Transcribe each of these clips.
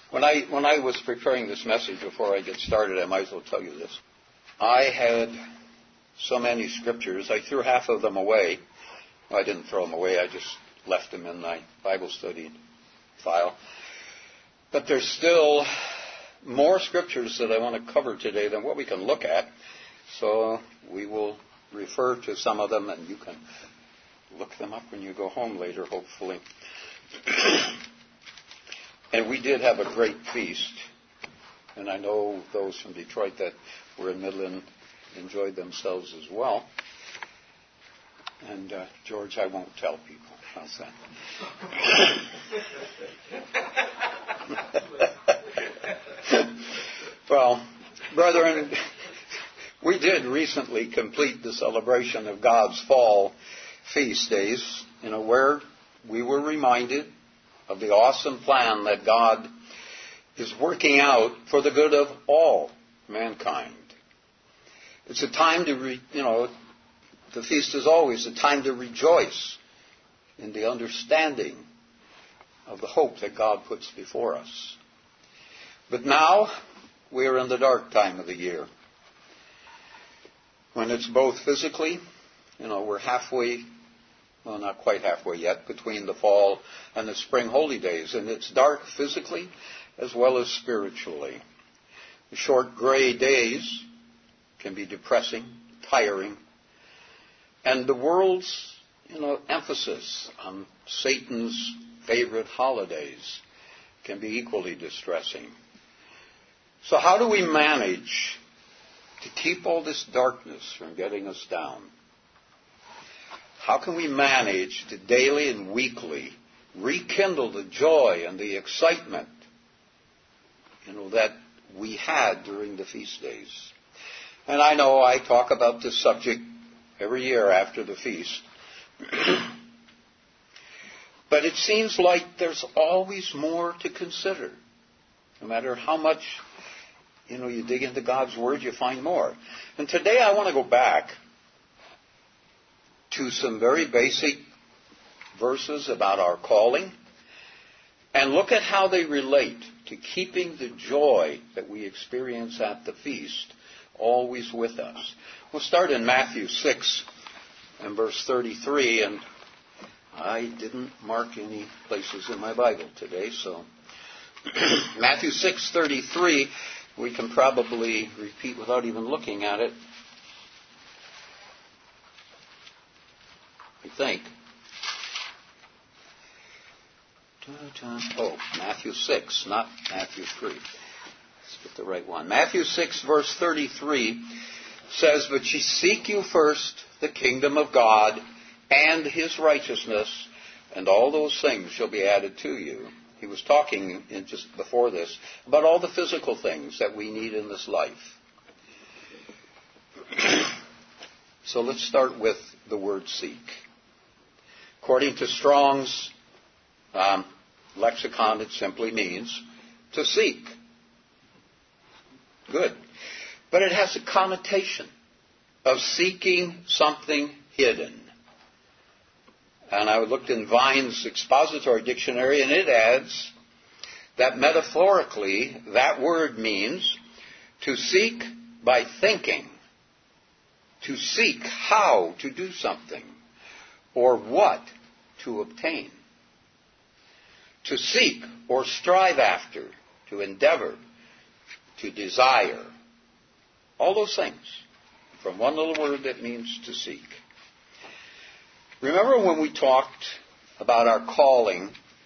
When I was preparing this message before I get started, I might as well tell you this. I had so many scriptures. I threw half of them away. Well, I didn't throw them away. I just left them in my Bible study file. But there's still more scriptures that I want to cover today than what we can look at. So we will refer to some of them, and you can look them up when you go home later, hopefully. And we did have a great feast. And I know those from Detroit that were in Midland enjoyed themselves as well. And, George, I won't tell people. How's that? Well, brethren, we did recently complete the celebration of God's fall feast days, where we were reminded of the awesome plan that God is working out for the good of all mankind. It's a time to, the feast is always a time to rejoice in the understanding of the hope that God puts before us. But now we are in the dark time of the year, when it's both physically, we're halfway, well, not quite halfway yet, between the fall and the spring holy days. And it's dark physically as well as spiritually. The short gray days can be depressing, tiring. And the world's, emphasis on Satan's favorite holidays can be equally distressing. So how do we manage to keep all this darkness from getting us down? How can we manage to daily and weekly rekindle the joy and the excitement, that we had during the feast days? And I know I talk about this subject every year after the feast. But it seems like there's always more to consider. No matter how much, you dig into God's Word, you find more. And today I want to go back to some very basic verses about our calling and look at how they relate to keeping the joy that we experience at the feast always with us. We'll start in Matthew 6 and verse 33, and I didn't mark any places in my Bible today, so Matthew 6:33 we can probably repeat without even looking at it, I think. Oh, Matthew 6, not Matthew 3. Let's get the right one. Matthew 6, verse 33 says, "But ye seek you first the kingdom of God and His righteousness, and all those things shall be added to you." He was talking just before this about all the physical things that we need in this life. So let's start with the word seek. According to Strong's lexicon, it simply means to seek. Good. But it has a connotation of seeking something hidden. And I looked in Vine's expository dictionary, and it adds that metaphorically, that word means to seek by thinking, to seek how to do something, or what to obtain. To seek or strive after, to endeavor, to desire. All those things from one little word that means to seek. Remember when we talked about our calling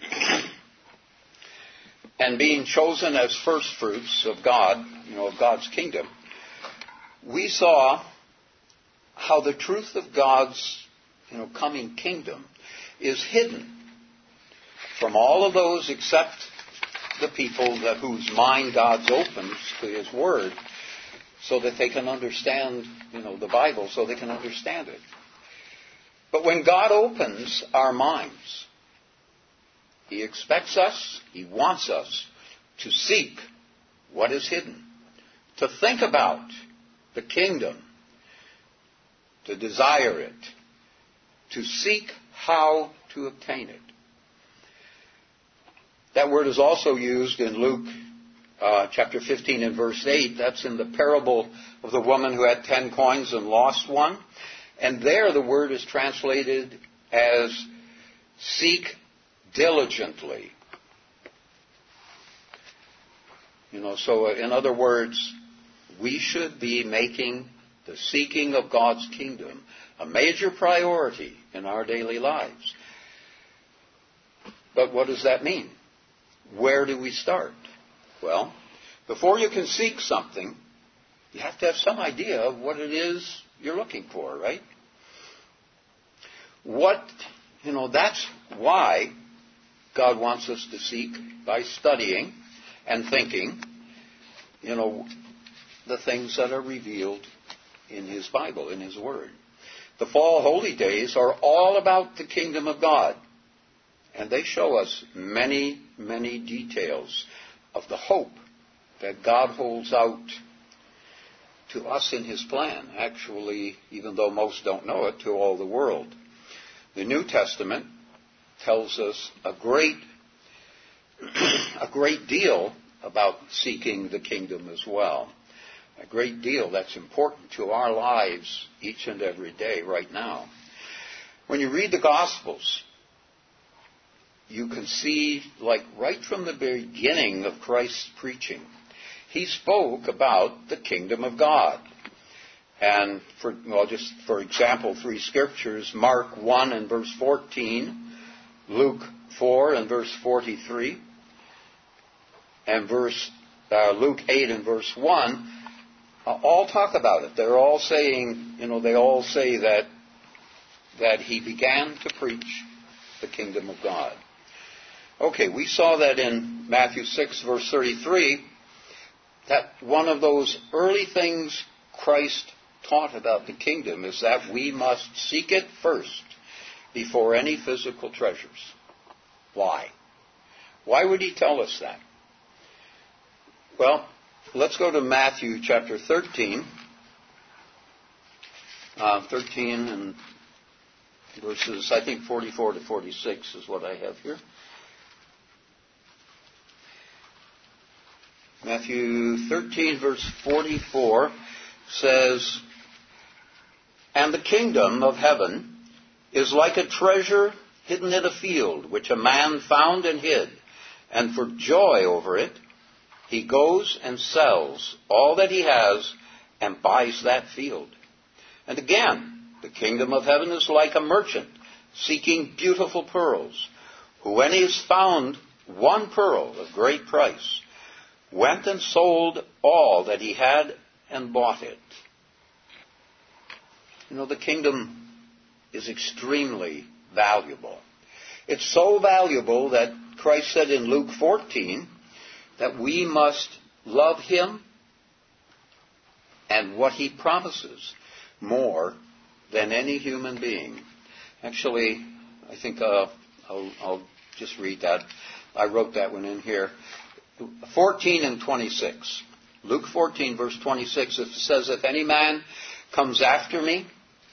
and being chosen as first fruits of God, of God's kingdom, we saw how the truth of God's, coming kingdom is hidden from all of those except the people whose mind God's opens to His Word so that they can understand, the Bible, so they can understand it. But when God opens our minds, He expects us, He wants us to seek what is hidden, to think about the kingdom, to desire it, to seek how to obtain it. That word is also used in Luke chapter 15 and verse 8. That's in the parable of the woman who had 10 coins and lost one. And there the word is translated as seek diligently. So in other words, we should be making the seeking of God's kingdom a major priority in our daily lives. But what does that mean? Where do we start? Well, before you can seek something, you have to have some idea of what it is you're looking for, right? That's why God wants us to seek by studying and thinking, the things that are revealed in His Bible, in His Word. The fall holy days are all about the kingdom of God. And they show us many, many details of the hope that God holds out to us in His plan. Actually, even though most don't know it, to all the world. The New Testament tells us a great deal about seeking the kingdom as well. A great deal that's important to our lives each and every day right now. When you read the Gospels, you can see, right from the beginning of Christ's preaching, He spoke about the kingdom of God. And just for example, 3 scriptures, Mark 1 and verse 14, Luke 4 and verse 43, and Luke 8 and verse 1, all talk about it. They're all saying, they all say that He began to preach the kingdom of God. Okay, we saw that in Matthew 6 verse 33, that one of those early things Christ taught about the kingdom is that we must seek it first before any physical treasures. Why? Why would He tell us that? Well, let's go to Matthew chapter 13. 13 and verses, I think 44 to 46 is what I have here. Matthew 13 verse 44 says, "And the kingdom of heaven is like a treasure hidden in a field, which a man found and hid. And for joy over it, he goes and sells all that he has and buys that field. And again, the kingdom of heaven is like a merchant seeking beautiful pearls, who when he has found one pearl of great price, went and sold all that he had and bought it." The kingdom is extremely valuable. It's so valuable that Christ said in Luke 14 that we must love Him and what He promises more than any human being. Actually, I think I'll just read that. I wrote that one in here. 14 and 26. Luke 14, verse 26, it says, "If any man comes after me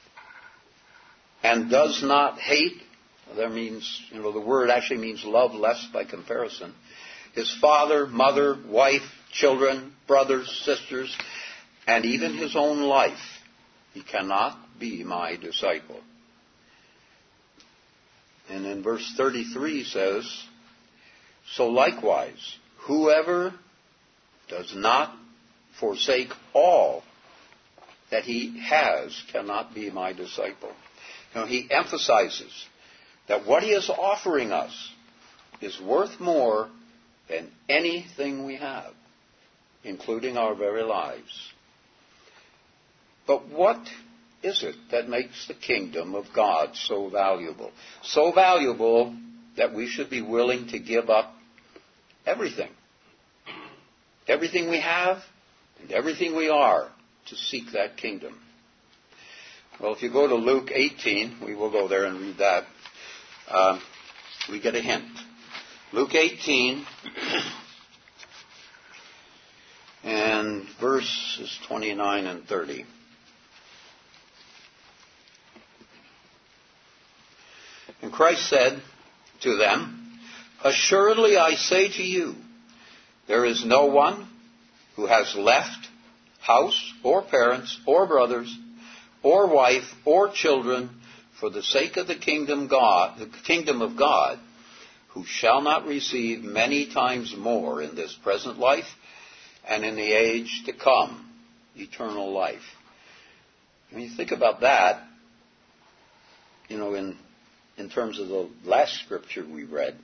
and does not hate," that means, the word actually means love less by comparison, "his father, mother, wife, children, brothers, sisters, and even his own life, he cannot be my disciple." And in verse 33 says, "So likewise, whoever does not forsake all that he has cannot be my disciple." He emphasizes that what he is offering us is worth more than anything we have, including our very lives. But what is it that makes the kingdom of God so valuable? So valuable that we should be willing to give up everything. Everything we have and everything we are to seek that kingdom. Well, if you go to Luke 18, we will go there and read that. We get a hint. Luke 18 and verses 29 and 30. "And Christ said to them, Assuredly I say to you, there is no one who has left house or parents or brothers or wife or children for the sake of the kingdom of God, who shall not receive many times more in this present life and in the age to come, eternal life. When you think about that, in terms of the last scripture we read,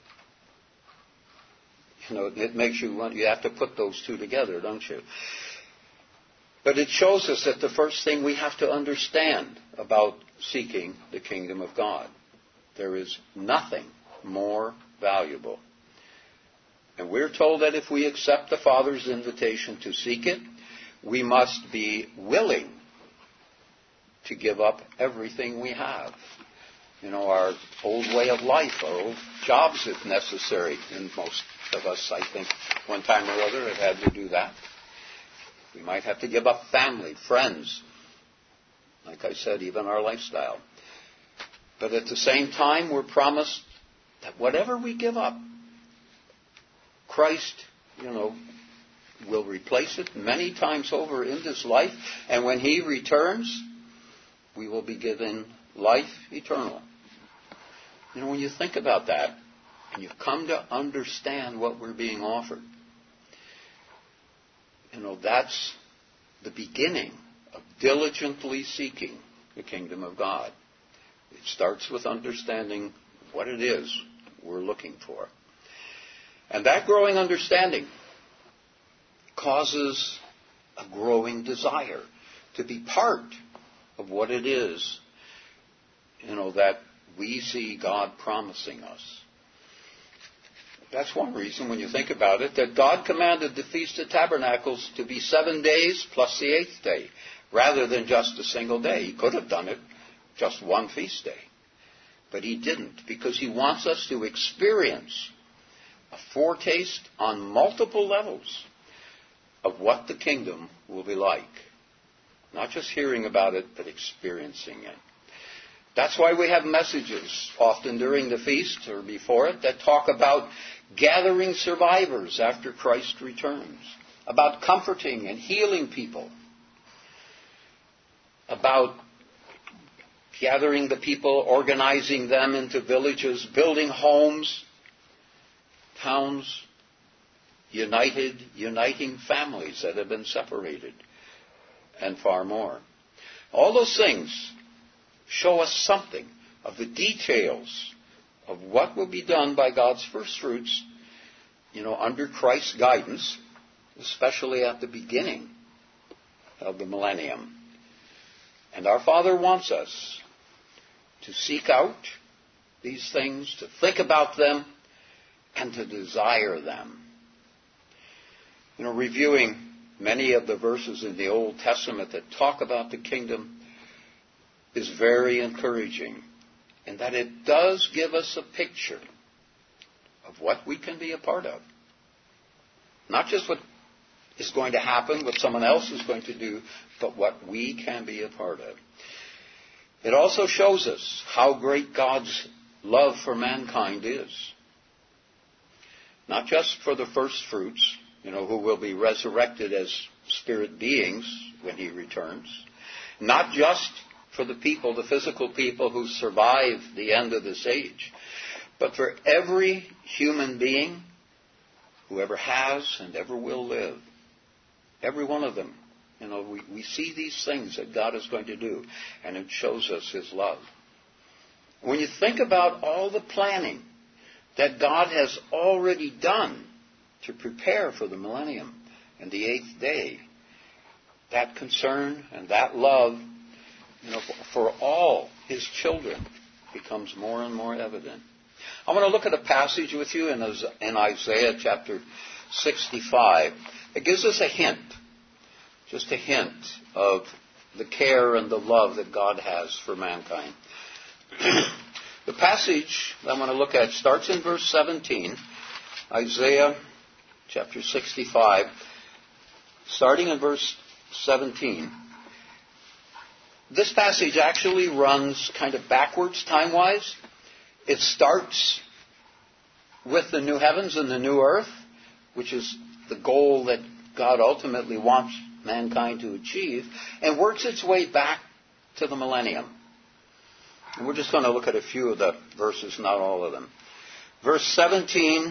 it makes you have to put those two together, don't you? But it shows us that the first thing we have to understand about seeking the kingdom of God, there is nothing more valuable. And we're told that if we accept the Father's invitation to seek it, we must be willing to give up everything we have. Our old way of life, our old jobs if necessary. And most of us, I think, one time or other have had to do that. We might have to give up family, friends, like I said, even our lifestyle. But at the same time, we're promised that whatever we give up, Christ, will replace it many times over in this life. And when He returns, we will be given life eternal. When you think about that, and you've come to understand what we're being offered, that's the beginning of diligently seeking the kingdom of God. It starts with understanding what it is we're looking for. And that growing understanding causes a growing desire to be part of what it is, that we see God promising us. That's one reason, when you think about it, that God commanded the Feast of Tabernacles to be 7 days plus the 8th day, rather than just a single day. He could have done it just one feast day. But He didn't, because He wants us to experience a foretaste on multiple levels of what the kingdom will be like. Not just hearing about it, but experiencing it. That's why we have messages often during the feast or before it that talk about gathering survivors after Christ returns, about comforting and healing people, about gathering the people, organizing them into villages, building homes, towns, uniting families that have been separated, and far more. All those things show us something of the details of what will be done by God's first fruits, under Christ's guidance, especially at the beginning of the millennium. And our Father wants us to seek out these things, to think about them, and to desire them. Reviewing many of the verses in the Old Testament that talk about the kingdom is very encouraging, in that it does give us a picture of what we can be a part of. Not just what is going to happen, what someone else is going to do, but what we can be a part of. It also shows us how great God's love for mankind is. Not just for the first fruits, who will be resurrected as spirit beings when He returns. Not just for the people, the physical people who survive the end of this age, but for every human being who ever has and ever will live. Every one of them. We see these things that God is going to do, and it shows us His love. When you think about all the planning that God has already done to prepare for the millennium and the 8th day, that concern and that love, for all His children becomes more and more evident. I want to look at a passage with you in Isaiah chapter 65. It gives us a hint, just a hint of the care and the love that God has for mankind. The passage that I'm going to look at starts in verse 17, Isaiah chapter 65, starting in verse 17. This passage actually runs kind of backwards time-wise. It starts with the new heavens and the new earth, which is the goal that God ultimately wants mankind to achieve, and works its way back to the millennium. And we're just going to look at a few of the verses, not all of them. Verse 17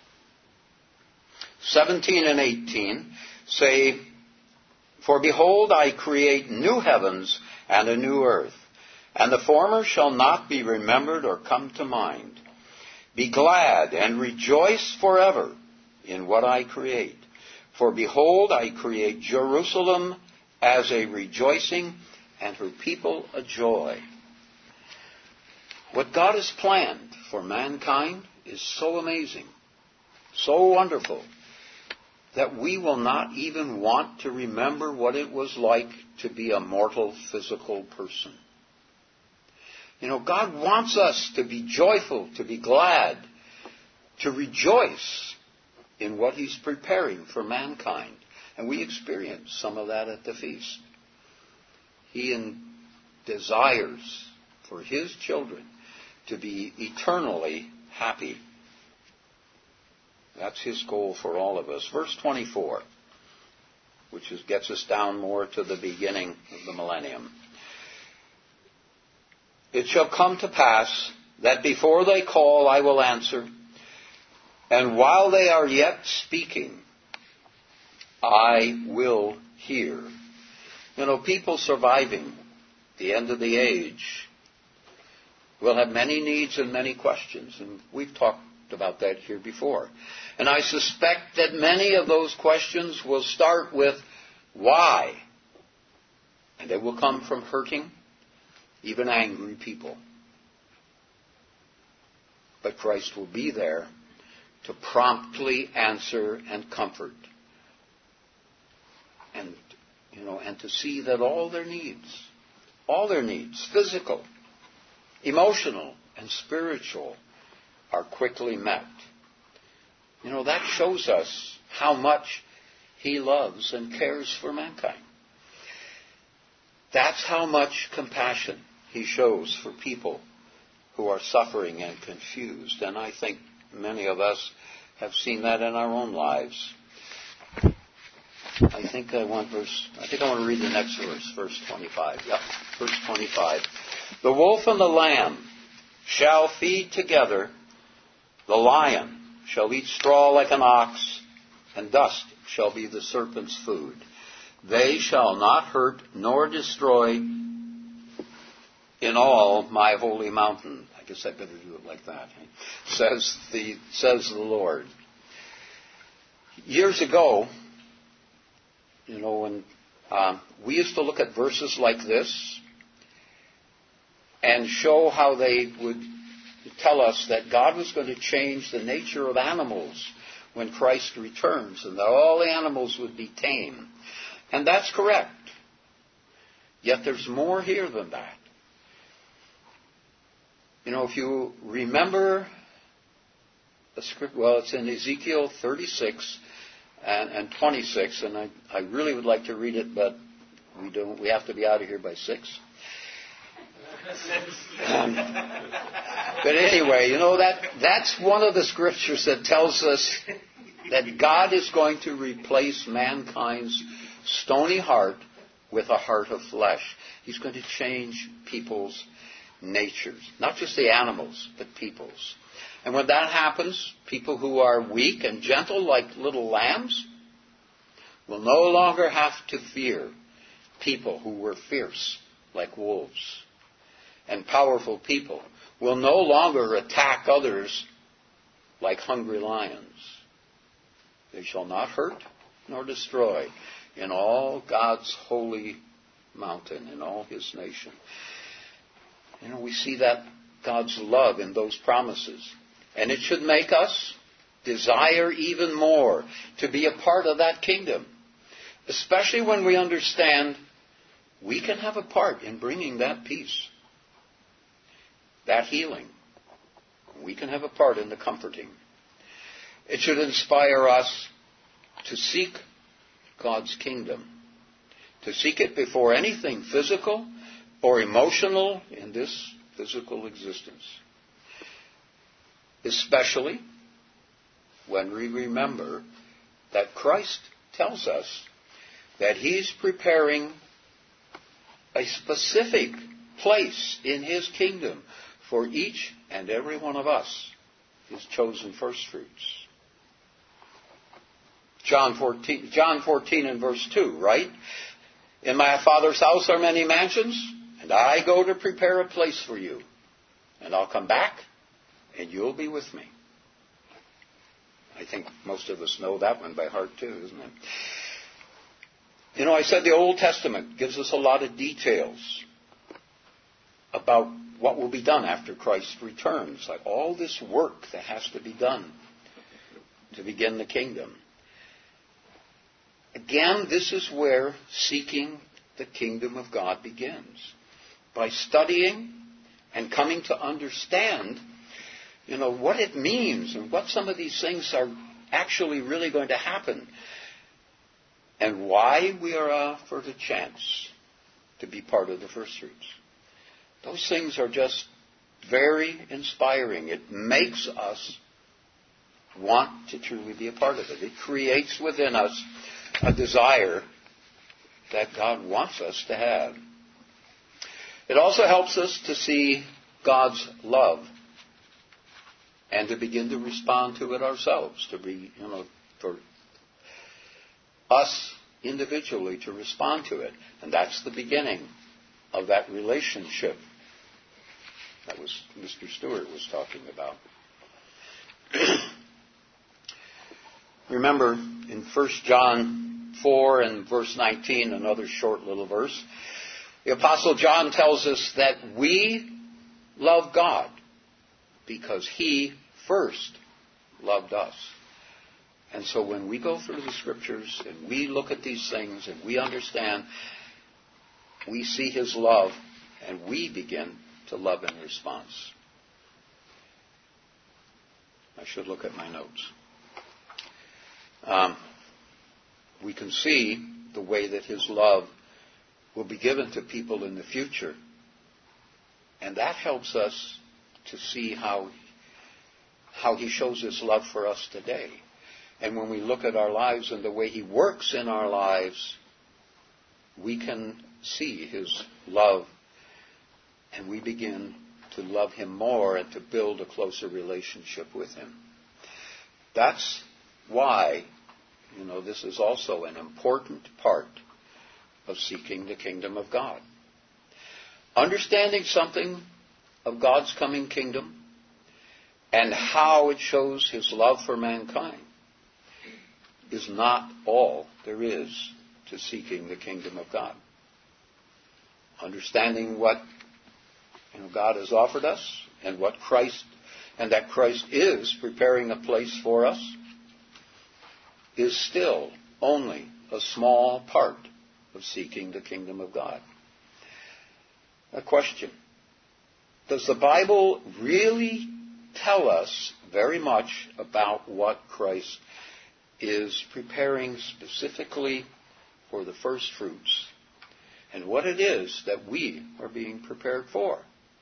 and 18 say, "For behold, I create new heavens and a new earth, and the former shall not be remembered or come to mind. Be glad and rejoice forever in what I create. For behold, I create Jerusalem as a rejoicing and her people a joy." What God has planned for mankind is so amazing, so wonderful, that we will not even want to remember what it was like to be a mortal physical person. God wants us to be joyful, to be glad, to rejoice in what He's preparing for mankind. And we experience some of that at the feast. He desires for His children to be eternally happy. That's His goal for all of us. Verse 24, which gets us down more to the beginning of the millennium. "It shall come to pass that before they call, I will answer, and while they are yet speaking, I will hear." People surviving the end of the age will have many needs and many questions, and we've talked about that here before. And I suspect that many of those questions will start with why, and they will come from hurting, even angry people. But Christ will be there to promptly answer and comfort. And to see that all their needs, physical, emotional, and spiritual, are quickly met. That shows us how much He loves and cares for mankind. That's how much compassion He shows for people who are suffering and confused. And I think many of us have seen that in our own lives. I think I want to read the next verse, verse 25. Yep, verse 25. "The wolf and the lamb shall feed together. The lion shall eat straw like an ox, and dust shall be the serpent's food. They shall not hurt nor destroy in all my holy mountain." I guess I better do it like that. Says the Lord. Years ago, when we used to look at verses like this and show how they would tell us that God was going to change the nature of animals when Christ returns, and that all the animals would be tame. And that's correct. Yet there's more here than that. If you remember the script, it's in Ezekiel 36 and 26, and I really would like to read it, but we don't. We have to be out of here by 6. But anyway, that's one of the scriptures that tells us that God is going to replace mankind's stony heart with a heart of flesh. He's going to change people's natures. Not just the animals, but people's. And when that happens, people who are weak and gentle like little lambs will no longer have to fear people who were fierce like wolves. And powerful people will no longer attack others like hungry lions. They shall not hurt nor destroy in all God's holy mountain, in all His nation. We see that God's love in those promises. And it should make us desire even more to be a part of that kingdom. Especially when we understand we can have a part in bringing that peace, that healing. We can have a part in the comforting. It should inspire us to seek God's kingdom, to seek it before anything physical or emotional in this physical existence. Especially when we remember that Christ tells us that He's preparing a specific place in His kingdom for each and every one of us, His chosen firstfruits. John 14 and verse 2, right? In my Father's house are many mansions, and I go to prepare a place for you. And I'll come back, and you'll be with me. I think most of us know that one by heart too, isn't it? You know, I said the Old Testament gives us a lot of details about what will be done after Christ returns. Like all this work that has to be done to begin the kingdom. Again, this is where seeking the kingdom of God begins. By studying and coming to understand, you know, what it means and what some of these things are actually really going to happen. And why we are offered a chance to be part of the first fruits. Those things are just very inspiring. It makes us want to truly be a part of it. It creates within us a desire that God wants us to have. It also helps us to see God's love and to begin to respond to it ourselves, to be, you know, for us individually to respond to it. And that's the beginning of that relationship that was Mr. Stewart was talking about. Remember, in 1 John 4 and verse 19, another short little verse, the Apostle John tells us that we love God because He first loved us. And so when we go through the Scriptures and we look at these things and we understand, we see His love and we begin to love in response. I should look at my notes. We can see the way that His love will be given to people in the future. And that helps us to see how He shows His love for us today. And when we look at our lives and the way He works in our lives, we can see His love and we begin to love Him more and to build a closer relationship with Him. That's why, you know, this is also an important part of seeking the kingdom of God. Understanding something of God's coming kingdom and how it shows His love for mankind is not all there is to seeking the kingdom of God. Understanding what, you know, God has offered us and what Christ, and that Christ is preparing a place for us, is still only a small part of seeking the kingdom of God. A question. Does the Bible really tell us very much about what Christ is preparing specifically for the first fruits and what it is that we are being prepared for?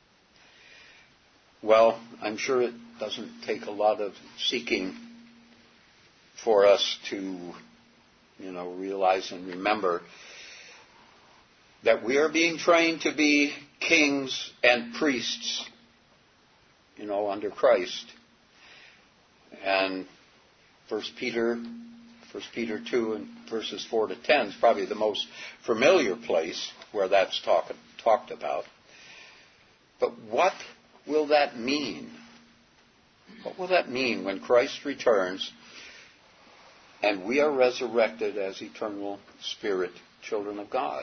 Well, I'm sure it doesn't take a lot of seeking for us to, you know, realize and remember that we are being trained to be kings and priests, you know, under Christ. And 1 Peter 2 and verses 4 to 10 is probably the most familiar place where that's talked about. But what will that mean? What will that mean when Christ returns and we are resurrected as eternal spirit children of God?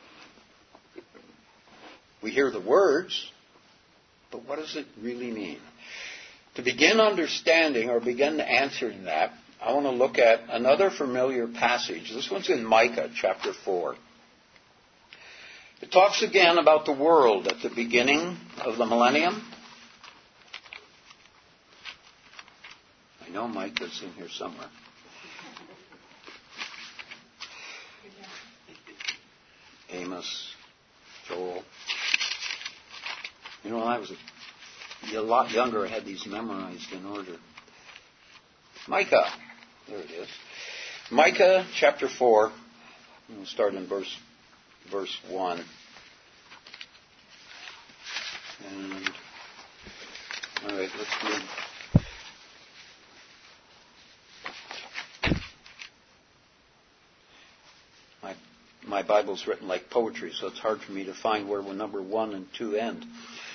We hear the words, but what does it really mean? To begin understanding or begin answering that, I want to look at another familiar passage. This one's in Micah chapter 4. It talks again about the world at the beginning of the millennium. I know Micah's in here somewhere. Amos, Joel. You know, when I was a lot younger, I had these memorized in order. Micah. There it is. Micah chapter 4. We'll start in verse 1. And, all right, let's read. My Bible's written like poetry, so it's hard for me to find where number 1 and 2 end.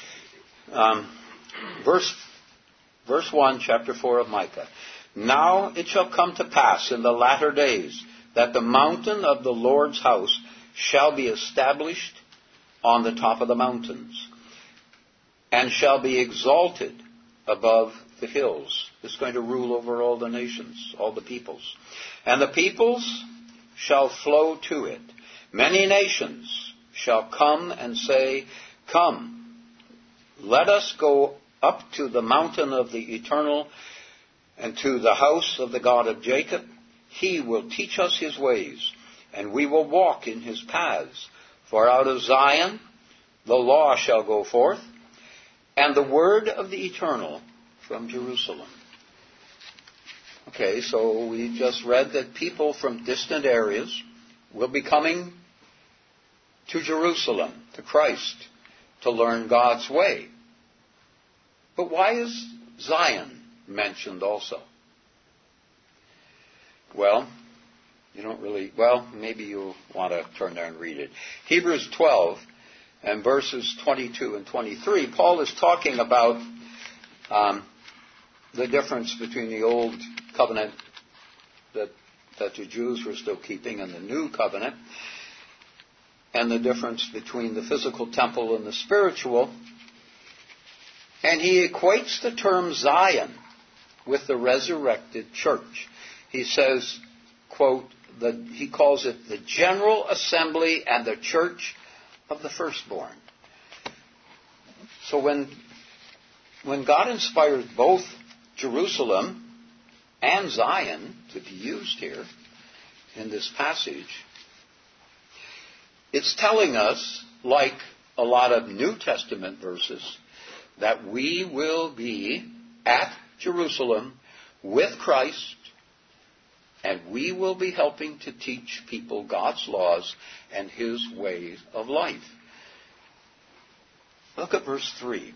Verse 1, chapter 4 of Micah. Now it shall come to pass in the latter days that the mountain of the Lord's house shall be established on the top of the mountains, and shall be exalted above the hills. It's going to rule over all the nations, all the peoples. And the peoples shall flow to it. Many nations shall come and say, Come, let us go up to the mountain of the Eternal and to the house of the God of Jacob. He will teach us his ways, and we will walk in his paths. For out of Zion the law shall go forth, and the word of the Eternal from Jerusalem. Okay, so we just read that people from distant areas will be coming to Jerusalem, to Christ, to learn God's way. But why is Zion mentioned also? Well, maybe you'll want to turn there and read it. Hebrews 12 and verses 22 and 23, Paul is talking about the difference between the old covenant that the Jews were still keeping and the new covenant, and the difference between the physical temple and the spiritual. And he equates the term Zion with the resurrected church. He says, quote, he calls it the general assembly and the church of the firstborn. So when God inspired both Jerusalem and Zion to be used here in this passage, it's telling us, like a lot of New Testament verses, that we will be at Jerusalem with Christ, and we will be helping to teach people God's laws and his ways of life. Look at verse 3.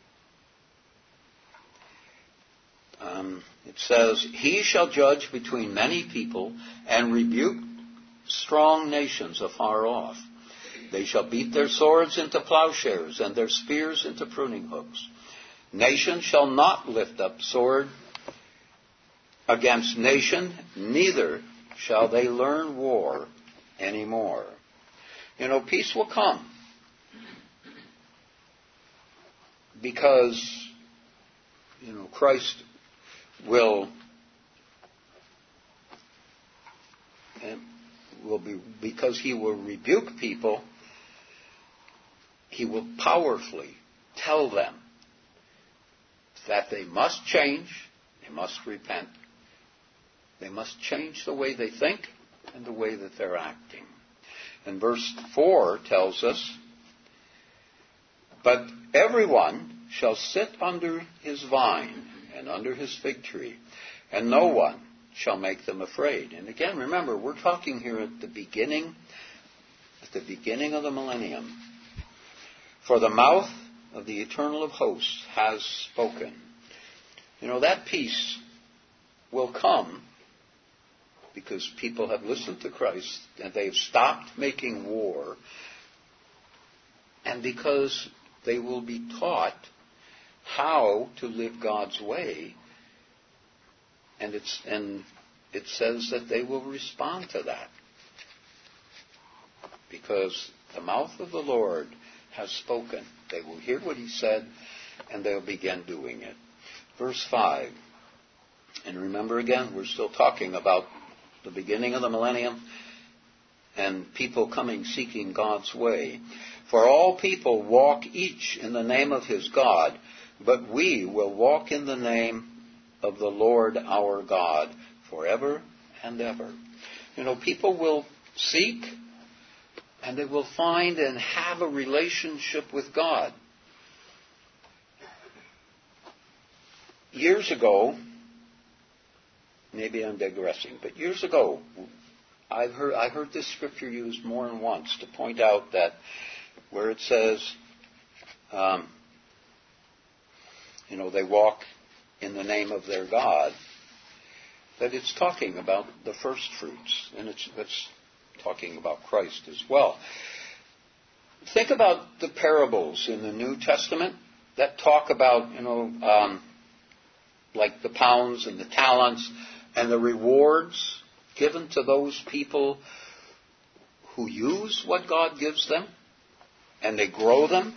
It says, He shall judge between many people and rebuke strong nations afar off. They shall beat their swords into plowshares and their spears into pruning hooks. Nation shall not lift up sword against nation, neither shall they learn war anymore. Peace will come because, Christ will be, because he will rebuke people, he will powerfully tell them that they must change, they must repent, they must change the way they think and the way that they're acting. And verse 4 tells us, But everyone shall sit under his vine and under his fig tree, and no one shall make them afraid. And again, remember, we're talking here at the beginning of the millennium. For the mouth of the Eternal of hosts has spoken. That peace will come because people have listened to Christ and they've stopped making war, and because they will be taught how to live God's way, and it says that they will respond to that because the mouth of the Lord has spoken. They will hear what he said and they'll begin doing it. Verse 5. And remember again, we're still talking about the beginning of the millennium and people coming seeking God's way. For all people walk each in the name of his God, but we will walk in the name of the Lord our God forever and ever. People will seek and they will find and have a relationship with God. Years ago, maybe I'm digressing, but years ago, I heard this scripture used more than once to point out that where it says, they walk in the name of their God, that it's talking about the first fruits, and it's talking about Christ as well. Think about the parables in the New Testament that talk about, like the pounds and the talents and the rewards given to those people who use what God gives them and they grow them.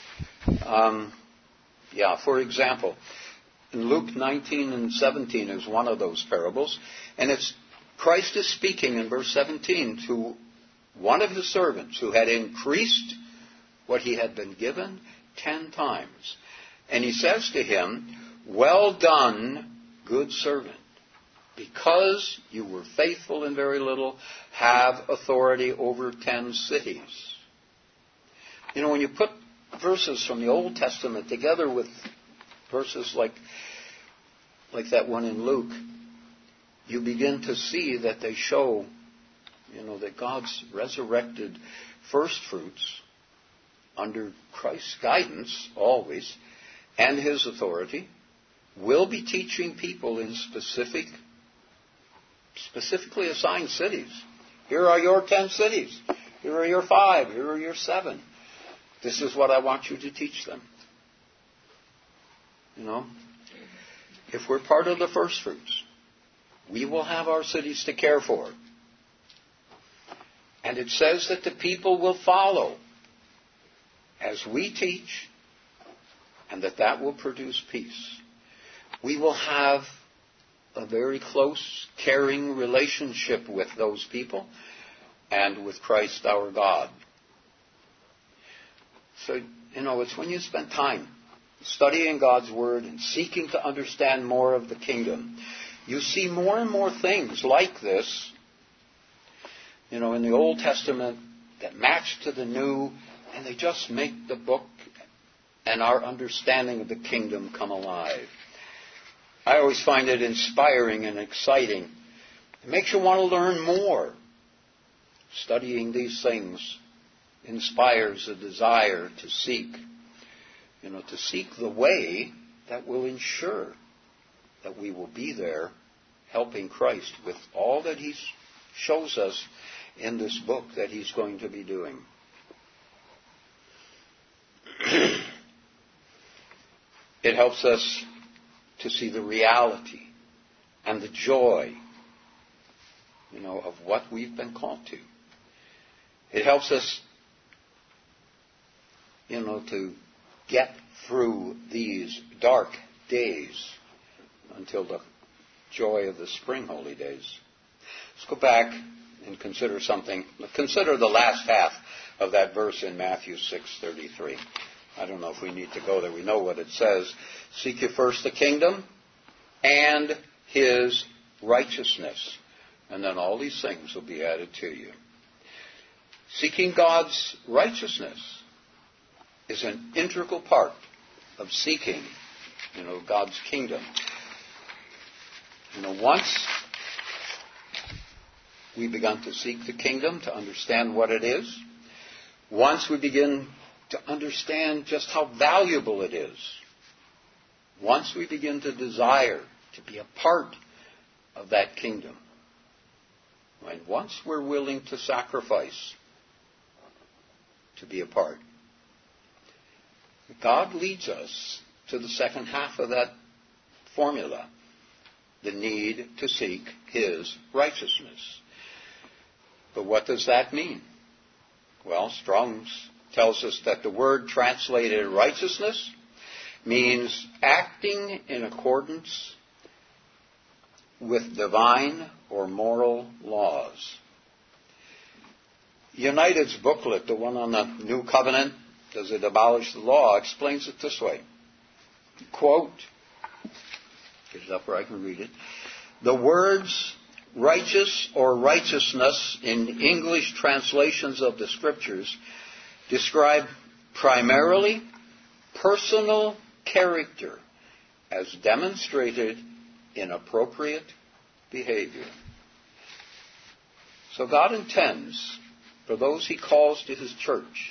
For example, in Luke 19 and 17 is one of those parables, and Christ is speaking in verse 17 to one of his servants who had increased what he had been given 10 times. And he says to him, "Well done, good servant. Because you were faithful in very little, have authority over 10 cities." When you put verses from the Old Testament together with verses like that one in Luke, you begin to see that they show, that God's resurrected first fruits under Christ's guidance always and his authority will be teaching people in specifically assigned cities. Here are your 10 cities. Here are your 5. Here are your 7. This is what I want you to teach them. If we're part of the first fruits, we will have our cities to care for. And it says that the people will follow as we teach, and that will produce peace. We will have a very close, caring relationship with those people and with Christ our God. So, it's when you spend time studying God's Word and seeking to understand more of the kingdom, you see more and more things like this, in the Old Testament that match to the New, and they just make the book and our understanding of the kingdom come alive. I always find it inspiring and exciting. It makes you want to learn more. Studying these things inspires a desire to seek the way that will ensure that we will be there helping Christ with all that he shows us in this book that he's going to be doing. It helps us to see the reality and the joy, of what we've been called to. It helps us, to get through these dark days until the joy of the spring holy days. Let's go back and consider something. Consider the last half of that verse in Matthew 6:33. I don't know if we need to go there. We know what it says. Seek ye first the kingdom and his righteousness, and then all these things will be added to you. Seeking God's righteousness is an integral part of seeking, God's kingdom. Once we begun to seek the kingdom, to understand what it is, once we begin to understand just how valuable it is, once we begin to desire to be a part of that kingdom, and once we're willing to sacrifice to be a part, God leads us to the second half of that formula, the need to seek his righteousness. But what does that mean? Well, Strong's tells us that the word translated righteousness means acting in accordance with divine or moral laws. United's booklet, the one on the New Covenant, Does It Abolish the Law?, explains it this way. Quote, get it up where I can read it. The words righteous or righteousness in English translations of the Scriptures describe primarily personal character as demonstrated in appropriate behavior. So God intends for those He calls to His church,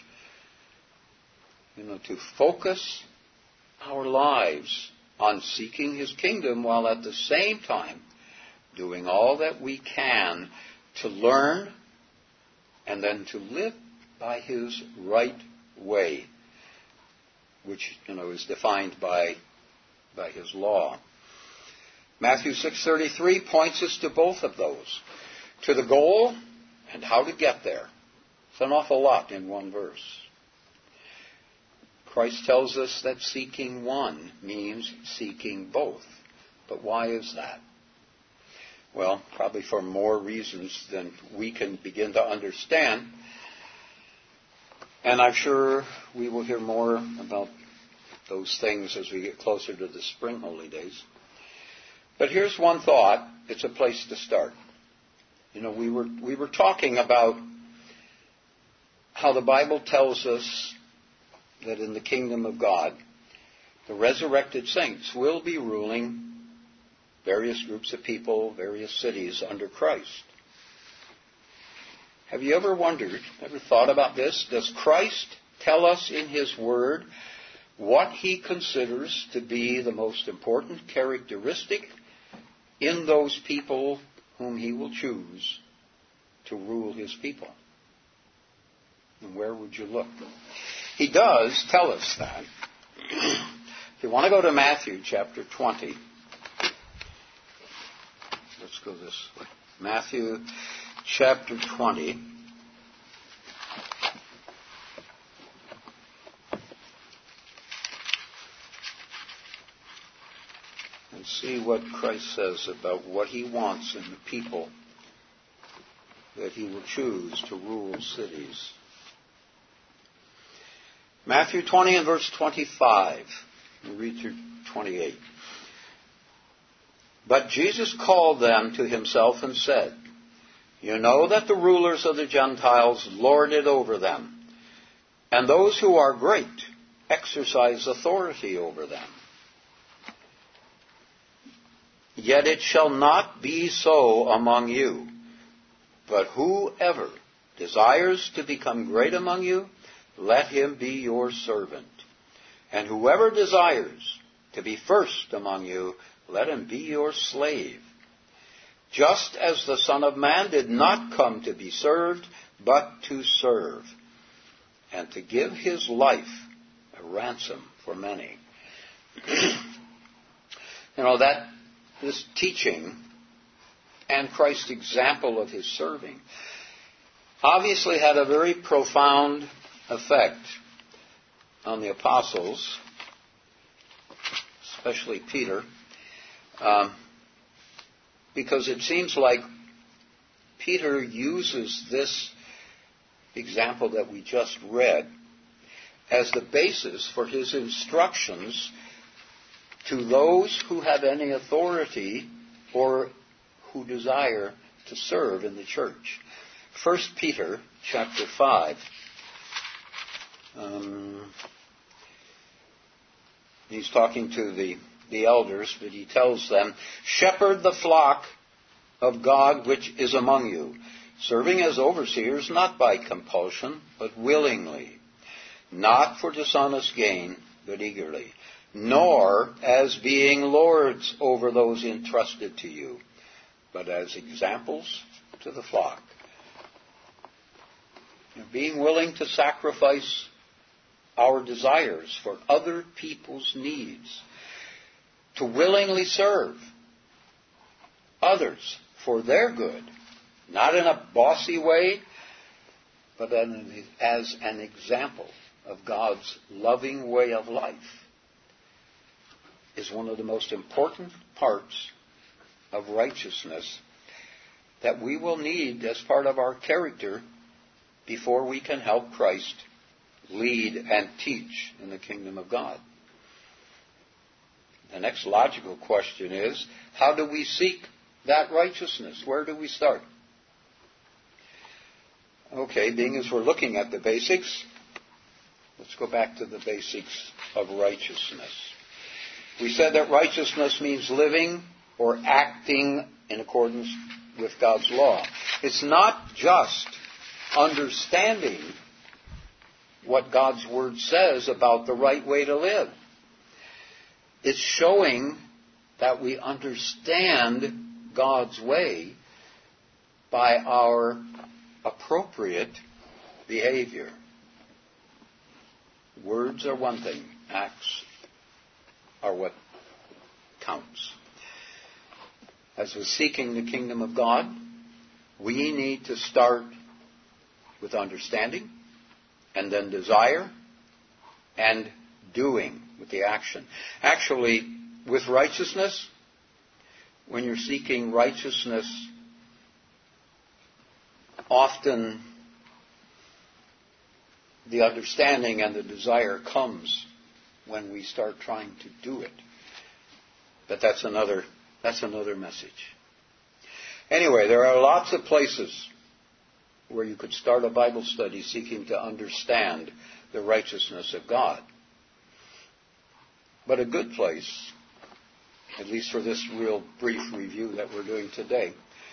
to focus our lives on seeking His kingdom while at the same time doing all that we can to learn and then to live by His right way, which is defined by His law. Matthew 6:33 points us to both of those, to the goal and how to get there. It's an awful lot in one verse. Christ tells us that seeking one means seeking both. But why is that? Well, probably for more reasons than we can begin to understand. And I'm sure we will hear more about those things as we get closer to the spring holy days. But here's one thought. It's a place to start. We were talking about how the Bible tells us that in the kingdom of God, the resurrected saints will be ruling various groups of people, various cities under Christ. Have you ever wondered, ever thought about this? Does Christ tell us in His Word what He considers to be the most important characteristic in those people whom He will choose to rule His people? And where would you look? He does tell us that. If you want to go to Matthew chapter 20, let's go this way. Matthew chapter 20. And see what Christ says about what He wants in the people that He will choose to rule cities. Matthew 20 and verse 25. We'll read through 28. But Jesus called them to Himself and said, "You know that the rulers of the Gentiles lord it over them, and those who are great exercise authority over them. Yet it shall not be so among you, but whoever desires to become great among you, let him be your servant. And whoever desires to be first among you, let him be your slave. Just as the Son of Man did not come to be served, but to serve, and to give His life a ransom for many." That this teaching and Christ's example of His serving obviously had a very profound effect on the apostles, especially Peter, because it seems like Peter uses this example that we just read as the basis for his instructions to those who have any authority or who desire to serve in the church. 1 Peter chapter 5. He's talking to the elders, but he tells them, "Shepherd the flock of God which is among you, serving as overseers, not by compulsion, but willingly, not for dishonest gain, but eagerly, nor as being lords over those entrusted to you, but as examples to the flock." Being willing to sacrifice our desires for other people's needs, to willingly serve others for their good, not in a bossy way, but as an example of God's loving way of life, is one of the most important parts of righteousness that we will need as part of our character before we can help Christ lead and teach in the kingdom of God. The next logical question is, how do we seek that righteousness? Where do we start? Okay, being as we're looking at the basics, let's go back to the basics of righteousness. We said that righteousness means living or acting in accordance with God's law. It's not just understanding what God's Word says about the right way to live. It's showing that we understand God's way by our appropriate behavior. Words are one thing. Acts are what counts. As we're seeking the kingdom of God, we need to start with understanding, and then desire, and doing with the action. Actually, with righteousness, when you're seeking righteousness, often the understanding and the desire comes when we start trying to do it. But that's another message. Anyway, there are lots of places where you could start a Bible study seeking to understand the righteousness of God. But a good place, at least for this real brief review that we're doing today,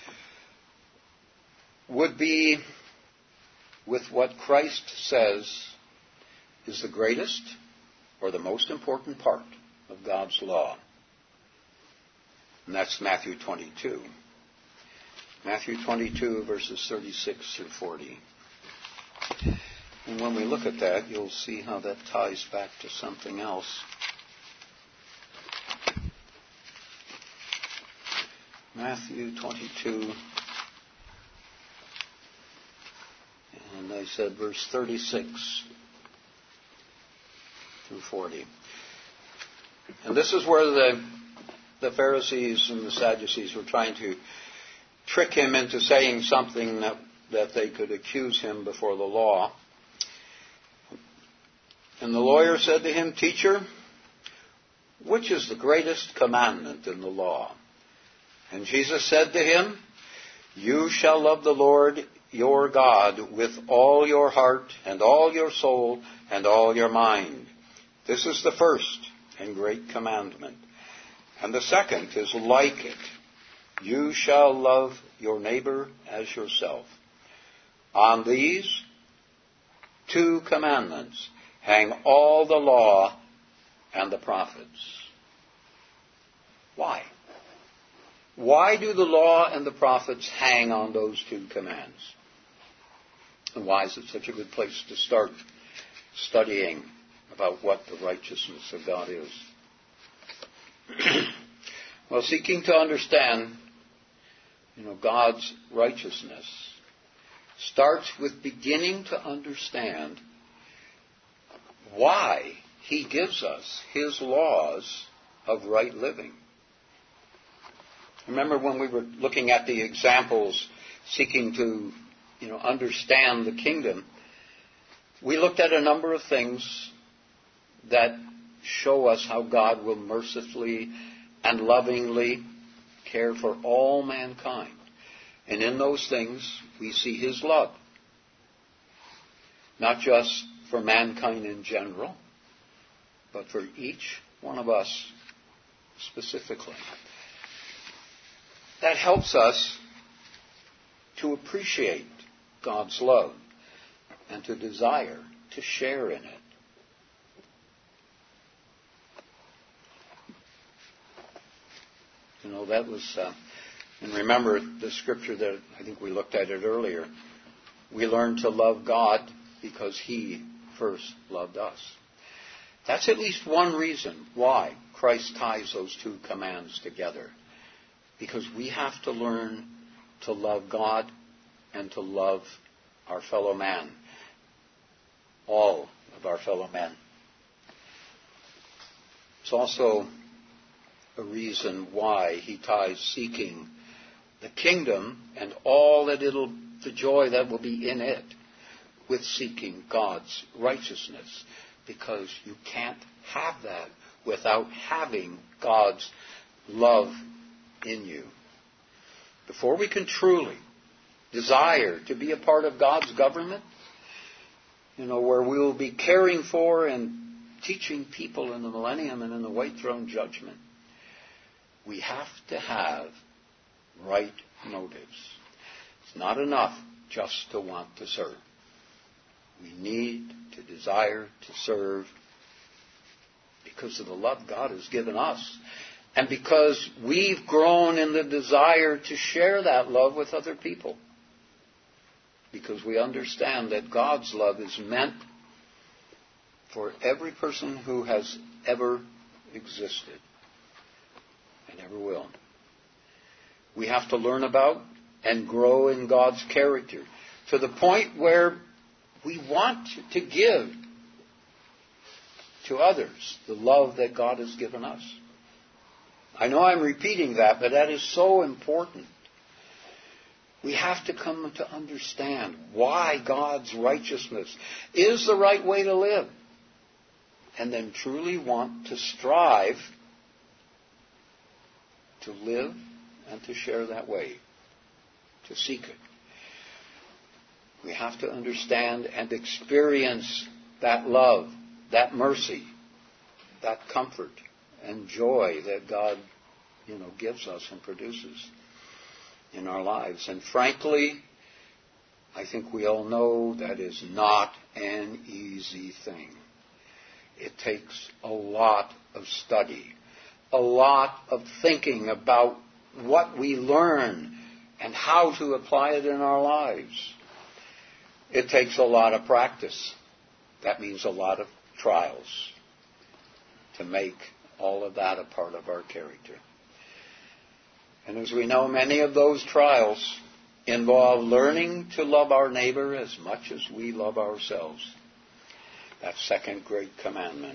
would be with what Christ says is the greatest or the most important part of God's law. And that's Matthew 22. Matthew 22, verses 36 through 40. And when we look at that, you'll see how that ties back to something else. Matthew 22, and I said verse 36 through 40. And this is where the Pharisees and the Sadducees were trying to trick him into saying something that they could accuse him before the law. And the lawyer said to him, "Teacher, which is the greatest commandment in the law?" And Jesus said to him, "You shall love the Lord your God with all your heart and all your soul and all your mind. This is the first and great commandment. And the second is like it. You shall love your neighbor as yourself. On these two commandments hang all the law and the prophets." Why? Why do the law and the prophets hang on those two commands? And why is it such a good place to start studying about what the righteousness of God is? Well, seeking to understand, God's righteousness starts with beginning to understand why He gives us His laws of right living. Remember when we were looking at the examples seeking to, understand the kingdom, we looked at a number of things that show us how God will mercifully and lovingly care for all mankind. And in those things, we see His love. Not just for mankind in general, but for each one of us specifically. That helps us to appreciate God's love and to desire to share in it. That was, and remember the scripture that I think we looked at it earlier. We learn to love God because He first loved us. That's at least one reason why Christ ties those two commands together. Because we have to learn to love God and to love our fellow man. All of our fellow men. It's also a reason why He ties seeking the kingdom and all the joy that will be in it with seeking God's righteousness. Because you can't have that without having God's love in you. Before we can truly desire to be a part of God's government, where we will be caring for and teaching people in the millennium and in the white throne judgment, we have to have right motives. It's not enough just to want to serve. We need to desire to serve because of the love God has given us, and because we've grown in the desire to share that love with other people. Because we understand that God's love is meant for every person who has ever existed and ever will. We have to learn about and grow in God's character to the point where we want to give to others the love that God has given us. I know I'm repeating that, but that is so important. We have to come to understand why God's righteousness is the right way to live, and then truly want to strive to live and to share that way, to seek it. We have to understand and experience that love, that mercy, that comfort and joy that God, gives us and produces in our lives. And frankly, I think we all know that is not an easy thing. It takes a lot of study, a lot of thinking about what we learn and how to apply it in our lives. It takes a lot of practice. That means a lot of trials to make all of that a part of our character. And as we know, many of those trials involve learning to love our neighbor as much as we love ourselves. That second great commandment.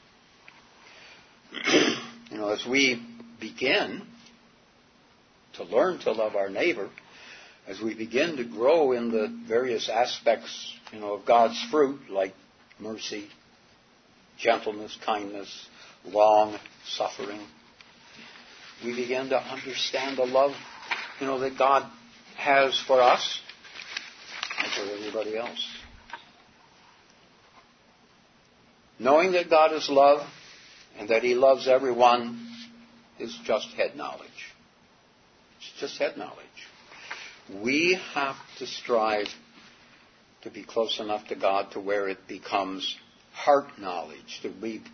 As we begin to learn to love our neighbor, as we begin to grow in the various aspects, of God's fruit, like mercy, gentleness, kindness, long suffering, we begin to understand the love, that God has for us and for everybody else. Knowing that God is love and that He loves everyone is just head knowledge. It's just head knowledge. We have to strive to be close enough to God to where it becomes heart knowledge, to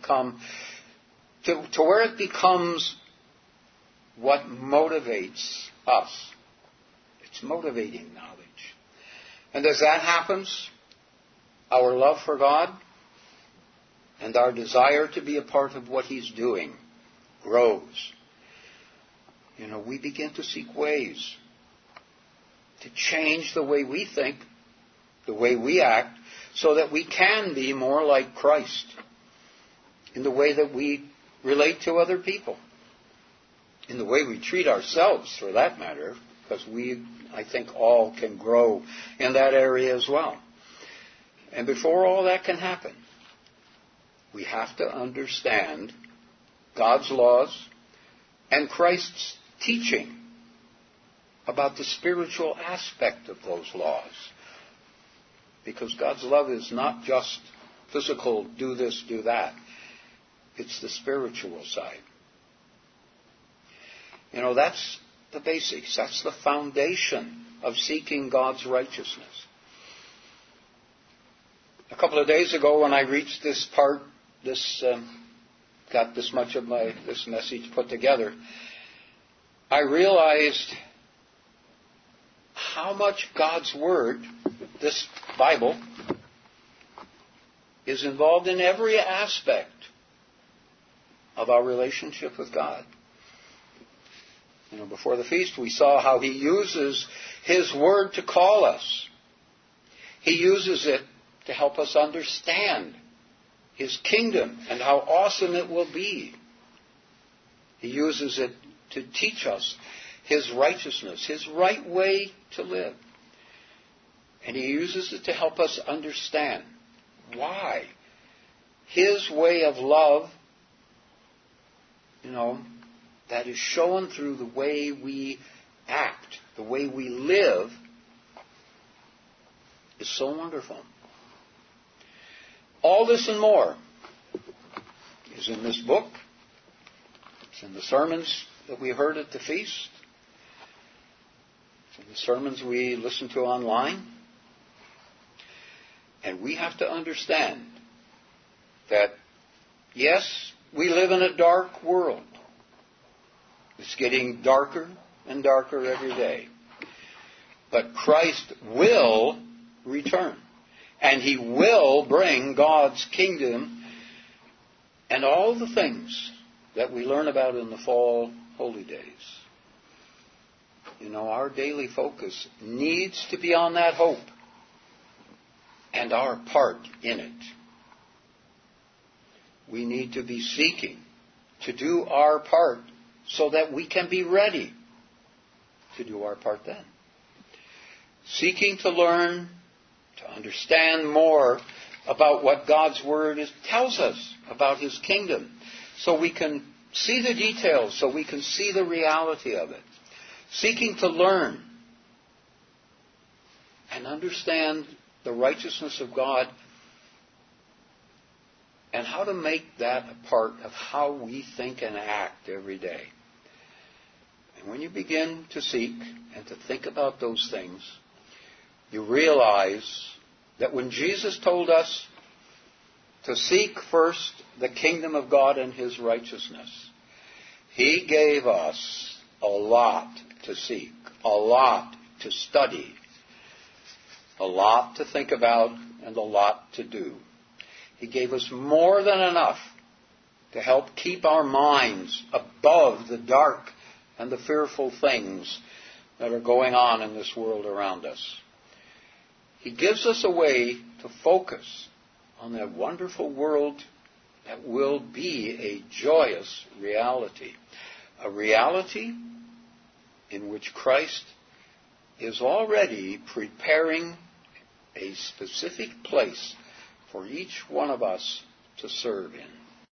where it becomes what motivates us. It's motivating knowledge. And as that happens, our love for God and our desire to be a part of what He's doing grows. We begin to seek ways to change the way we think, the way we act, so that we can be more like Christ in the way that we relate to other people, in the way we treat ourselves, for that matter, because we, I think, all can grow in that area as well. And before all that can happen, we have to understand God's laws and Christ's teaching about the spiritual aspect of those laws. Because God's love is not just physical, do this, do that. It's the spiritual side. That's the basics. That's the foundation of seeking God's righteousness. A couple of days ago when I reached this part, got this much of this message put together, I realized how much God's Word, this Bible, is involved in every aspect of our relationship with God. Before the feast we saw how He uses His Word to call us. He uses it to help us understand His kingdom and how awesome it will be. He uses it to teach us His righteousness, His right way to live. And He uses it to help us understand why His way of love, that is shown through the way we act, the way we live, is so wonderful. All this and more is in this book. It's in the sermons that we heard at the feast. the sermons we listen to online. And we have to understand that, yes, we live in a dark world. It's getting darker and darker every day. But Christ will return. And He will bring God's kingdom and all the things that we learn about in the fall holy days. You know, our daily focus needs to be on that hope and our part in it. We need to be seeking to do our part so that we can be ready to do our part then. Seeking to learn, to understand more about what God's Word tells us about His kingdom, so we can see the details, so we can see the reality of it. Seeking to learn and understand the righteousness of God and how to make that a part of how we think and act every day. And when you begin to seek and to think about those things, you realize that when Jesus told us to seek first the kingdom of God and His righteousness, He gave us a lot to seek, a lot to study, a lot to think about, and a lot to do. He gave us more than enough to help keep our minds above the dark and the fearful things that are going on in this world around us. He gives us a way to focus on that wonderful world that will be a joyous reality. A reality in which Christ is already preparing a specific place for each one of us to serve in.